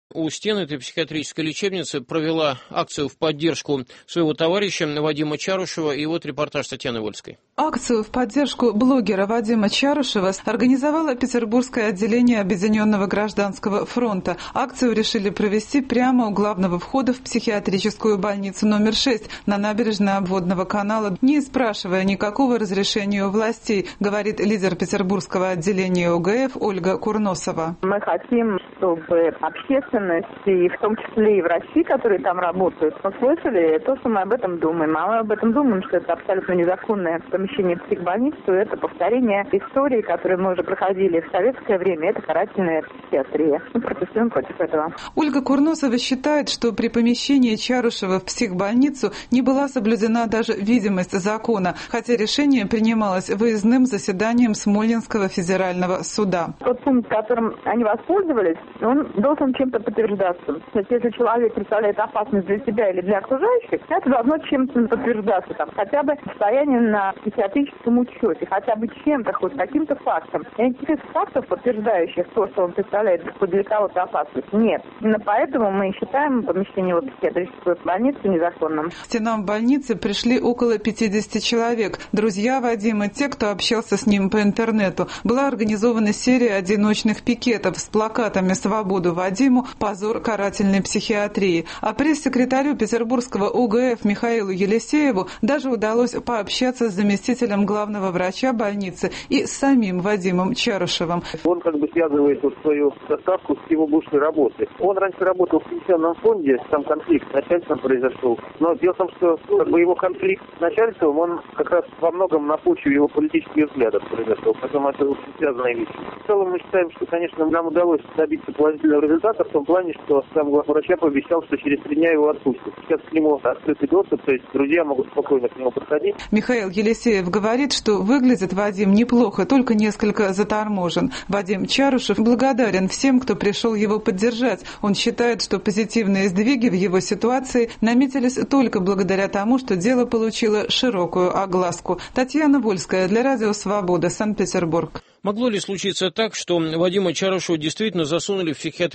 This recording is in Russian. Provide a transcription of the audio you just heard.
У стен этой психиатрической лечебницы провела акцию в поддержку своего товарища Вадима Чарушева, и вот репортаж Татьяны Вольской. Акцию в поддержку блогера Вадима Чарушева организовало Петербургское отделение Объединенного гражданского фронта. Акцию решили провести прямо у главного входа в психиатрическую больницу номер 6 на набережной Обводного канала, не спрашивая никакого разрешения у властей, говорит лидер Петербургского отделения ОГФ Ольга Курносова. Мы хотим, чтобы общественность, и в том числе и врачи, которые там работают, услышали то, что мы об этом думаем. А мы об этом думаем, что это абсолютно незаконное помещение психбольницы, это повторение истории, которые мы уже проходили в советское время, это карательная психиатрия. Мы протестуем против этого. Ольга Курносова считает, что при помещении Чарушева в психбольницу не была соблюдена даже видимость закона, хотя решение принималось выездным заседанием Смольнинского федерального суда. Тот пункт, которым они воспользовались, он должен чем-то подтверждаться. То есть, если человек представляет опасность для себя или для окружающих, это должно чем-то подтверждаться, хотя бы состояние на психиатрическом учете, хотя бы чем-то, хоть каким-то фактом. И никаких фактов, подтверждающих то, что он представляет для кого-то опасность, нет. Именно поэтому мы считаем помещение в психиатрическую больницу незаконным. К стенам больницы пришли около 50 человек. Друзья Вадима, те, кто общался с ним по интернету. Была организована серия одиночных пикетов с плакатами «Свободу Вадиму», «Позор карательной психиатрии». А пресс-секретарю Петербургского ОГФ Михаилу Елисееву даже удалось пообщаться с заместителем главного врача больницы и с самим Вадимом Чарушевым. Он связывает свою доставку с его бывшей работой. Он раньше работал в пенсионном фонде, там конфликт с начальством произошел. Но дело в том, что его конфликт с начальством, он как раз во многом на почве его политических взглядов произошел. Поэтому это очень связанная вещь. В целом мы считаем, что, конечно, нам удалось добиться положительного результата в том плане, что сам главврач пообещал, что через 3 дня его отпустят. Сейчас к нему открытый доступ, то есть друзья могут спокойно к нему подходить. Михаил Елисеев говорит, что выглядит Вадим неплохо, только несколько заторможен. Вадим Чарушев благодарен всем, кто пришел его поддержать. Он считает, что позитивные сдвиги в его ситуации наметились только благодаря тому, что дело получило широкую огласку. Татьяна Вольская для Радио Свобода, Санкт-Петербург. Могло ли случиться так, что Вадима Чарушева действительно засунули в психиатрическую